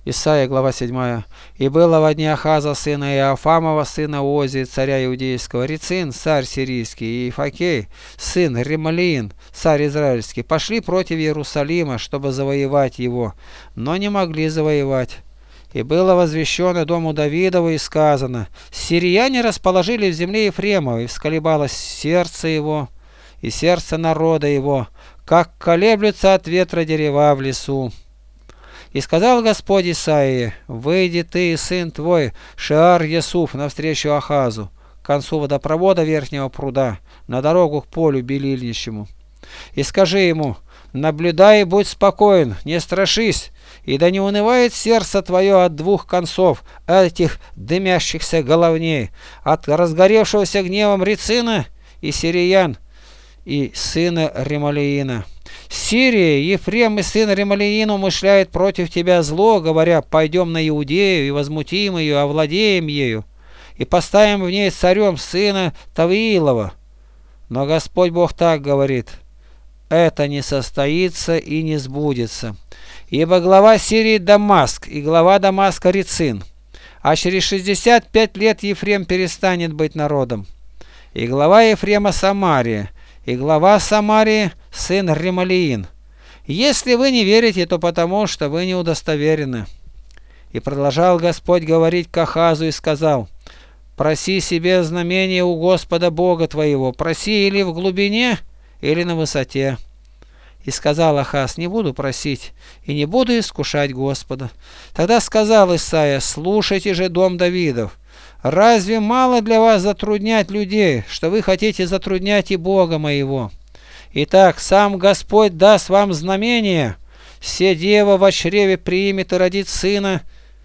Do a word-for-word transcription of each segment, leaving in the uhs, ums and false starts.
Исайя, глава седьмая. «И было во дни Ахаза, сына Иофамова, сына Озии, царя Иудейского, Рецин, царь сирийский, и Ифакей, сын Ремалиин, царь израильский, пошли против Иерусалима, чтобы завоевать его, но не могли завоевать. И было возвещено дому Давидову и сказано: сирияне расположили в земле Ефремовой, и всколебалось сердце его и сердце народа его, как колеблются от ветра дерева в лесу. И сказал Господь Исаии: выйди ты и сын твой Шеар-Ясуф навстречу Ахазу, к концу водопровода верхнего пруда, на дорогу к полю белильничему. И скажи ему: наблюдай и будь спокоен, не страшись, и да не унывает сердце твое от двух концов этих дымящихся головней, от разгоревшегося гневом Рецина и сириян, и сына Ремалиина. Сирия, Ефрем и сын Ремалиин умышляет против тебя зло, говоря: пойдем на Иудею и возмутим ее, овладеем ею, и поставим в ней царем сына Тавиилова. Но Господь Бог так говорит: это не состоится и не сбудется. Ибо глава Сирии Дамаск, и глава Дамаска Рецин, а через шестьдесят пять лет Ефрем перестанет быть народом. И глава Ефрема Самария, и глава Самарии сын Ремалиин. Если вы не верите, то потому, что вы не удостоверены. И продолжал Господь говорить к Ахазу и сказал: проси себе знамение у Господа Бога твоего, проси или в глубине, или на высоте. И сказал Ахаз: не буду просить и не буду искушать Господа. Тогда сказал Исаия: слушайте же, дом Давидов, разве мало для вас затруднять людей, что вы хотите затруднять и Бога моего? Итак, сам Господь даст вам знамение: се дева во чреве примет и родит сына,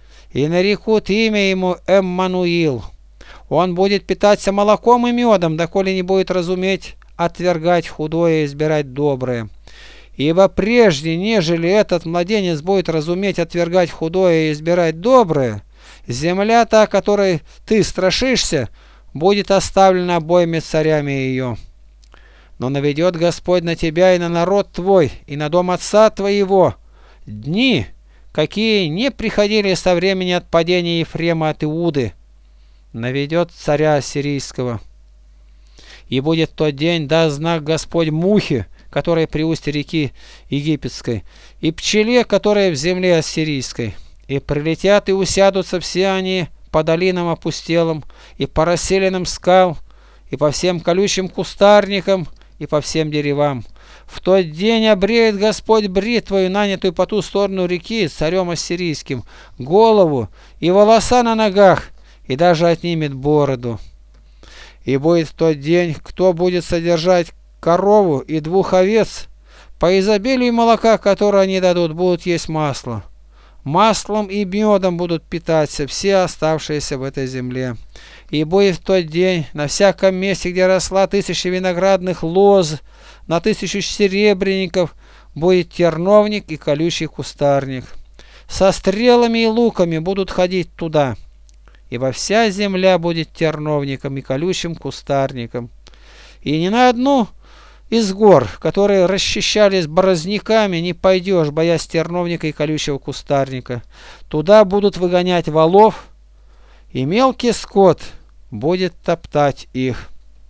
и нарекут имя ему Эммануил. Он будет питаться молоком и медом, доколе не будет разуметь отвергать худое и избирать доброе. Ибо прежде, нежели этот младенец будет разуметь отвергать худое и избирать доброе, земля та, которой ты страшишься, будет оставлена обоими царями ее. Но наведет Господь на тебя и на народ твой, и на дом отца твоего дни, какие не приходили со времени отпадения Ефрема от Иуды, наведет царя ассирийского. И будет в тот день, даст знак Господь мухе, которая при устье реки Египетской, и пчеле, которая в земле ассирийской. И прилетят и усядутся все они по долинам опустелым, и по расселенным скал, и по всем колючим кустарникам, и по всем деревам. В тот день обреет Господь бритвою, нанятую по ту сторону реки, царем ассирийским, голову и волоса на ногах, и даже отнимет бороду. И будет в тот день, кто будет содержать корову и двух овец, по изобилию молока, которое они дадут, будут есть масло. Маслом и медом будут питаться все оставшиеся в этой земле. И будет в тот день на всяком месте, где росла тысяча виноградных лоз, на тысячу серебряников будет терновник и колючий кустарник. Со стрелами и луками будут ходить туда, ибо вся земля будет терновником и колючим кустарником. И ни на одну из гор, которые расчищались борозняками, не пойдешь, боясь терновника и колючего кустарника. Туда будут выгонять волов, и мелкий скот будет топтать их.